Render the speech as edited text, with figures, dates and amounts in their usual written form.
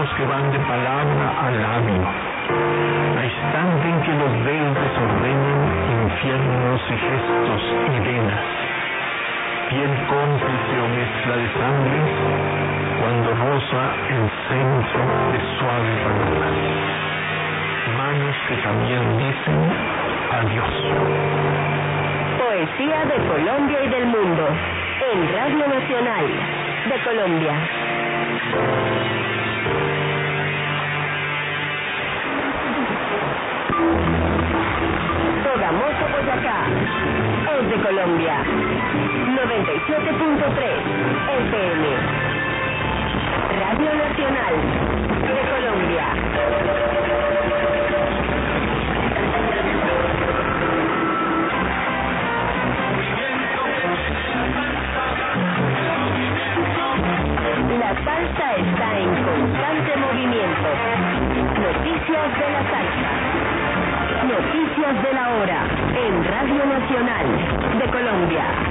los que van de palabra a labio, a instante en que los dedos desordenan infiernos y gestos y venas, piel cómplice o mezcla de sangre, cuando roza el centro de suave paloma, manos que también dicen adiós. Poesía de Colombia y del mundo, en Radio Nacional de Colombia. Sogamoso, Boyacá, es de Colombia. 97.3 FM. Radio Nacional de Colombia. La salsa está en constante movimiento. Noticias de la salsa. Noticias de la hora en Radio Nacional de Colombia.